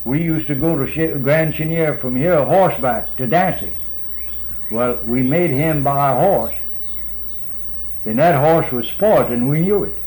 we used to go to Grand Chenier from here horseback to Dancy. Well, we made him buy a horse, and that horse was spoiled, and we knew it.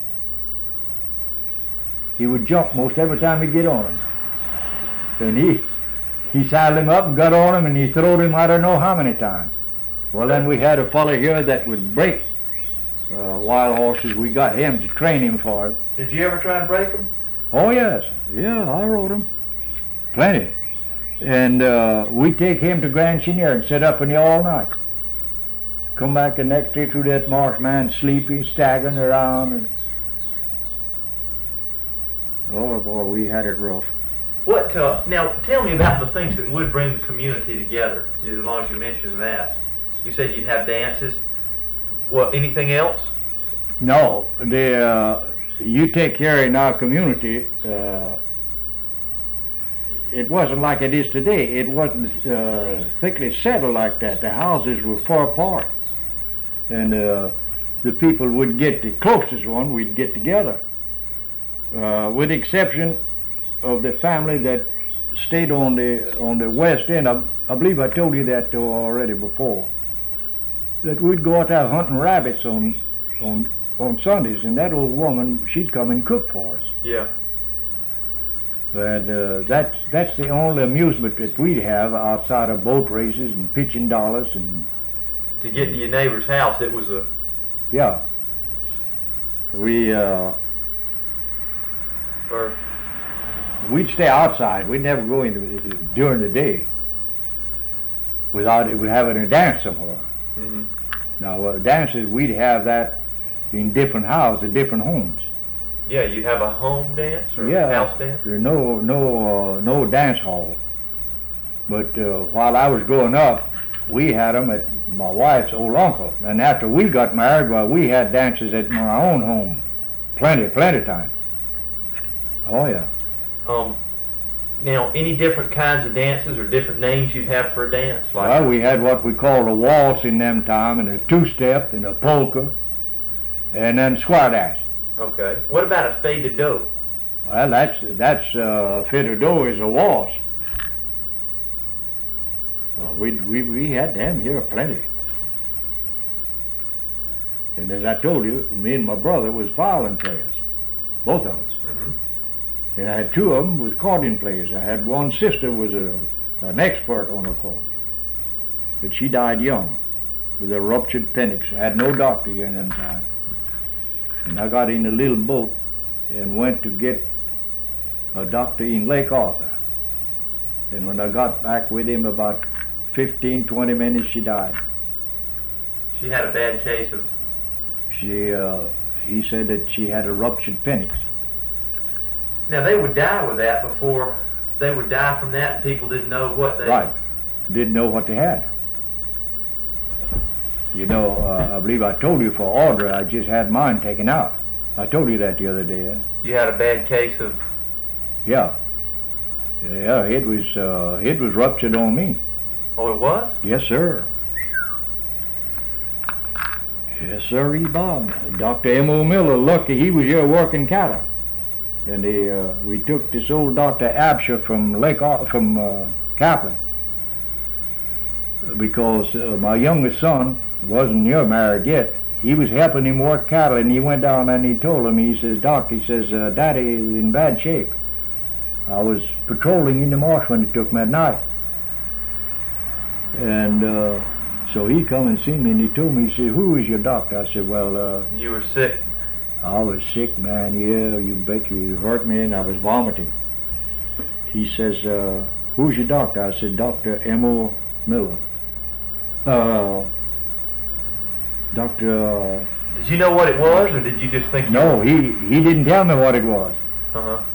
He would jump most every time he'd get on him. And he saddled him up and got on him, and he throwed him I don't know how many times. Well, then we had a fellow here that would break wild horses. We got him to train him for it. Did you ever try and break them? Oh, yes. Yeah, I rode him. Plenty. And we'd take him to Grand Chenier and sit up in there all night. Come back the next day through that marsh, man, sleepy, staggering around. And oh, boy, we had it rough. What? Now, tell me about the things that would bring the community together, as long as you mentioned that. You said you'd have dances. Well, anything else? No, you take care in our community. It wasn't like it is today. It wasn't thickly settled like that. The houses were far apart, and the people would get the closest one. We'd get together, with the exception of the family that stayed on the west end. I believe I told you that already before. That we'd go out there hunting rabbits on Sundays, and that old woman, she'd come and cook for us. Yeah. But that's the only amusement that we'd have outside of boat races and pitching dollars and. To get to your neighbor's house, it was a. Yeah. We'd stay outside. We'd never go in during the day without having a dance somewhere. Mm-hmm. Now, dances, we'd have that in different houses, different homes. Yeah, you'd have a home dance or yeah, a house dance? No dance hall. But while I was growing up, we had them at my wife's old uncle. And after we got married, well, we had dances at my own home. Plenty time. Oh, yeah. Now, any different kinds of dances or different names you'd have for a dance? Like well, we had what we called a waltz in them time, and a two-step, and a polka, and then square dance. Okay. What about a fade de dos? Well, that's fade de dos is a waltz. Well, we had them here plenty. And as I told you, me and my brother was violin players, both of us. Mm-hmm. And I had two of them was accordion players. I had one sister was an expert on accordion, but she died young with a ruptured appendix. I had no doctor here in them time. And I got in a little boat and went to get a doctor in Lake Arthur. And when I got back with him, about 15-20 minutes, she died. She had a bad case of... He said that she had a ruptured appendix. Now, they would die with that before... They would die from that and people didn't know what they... Right. Didn't know what they had. You know, I believe I told you for Audrey, I just had mine taken out. I told you that the other day. You had a bad case of... Yeah. Yeah, it was ruptured on me. Oh, it was? Yes, sir. Yes, sir, Bob. Dr. M.O. Miller, lucky he was here working cattle. And we took this old Dr. Absher from Kaplan, because my youngest son wasn't near married yet. He was helping him work cattle, and he went down and he told him, he says, Doc, he says, Daddy is in bad shape. I was patrolling in the marsh when he took me at night. And so he come and seen me, and he told me, he said, who is your doctor? I said, well... You were sick? I was sick, man, yeah, you bet you. It hurt me, and I was vomiting. He says, who's your doctor? I said, Dr. M.O. Miller. Dr. Did you know what it was, or did you just think... No, he didn't tell me what it was. Uh-huh.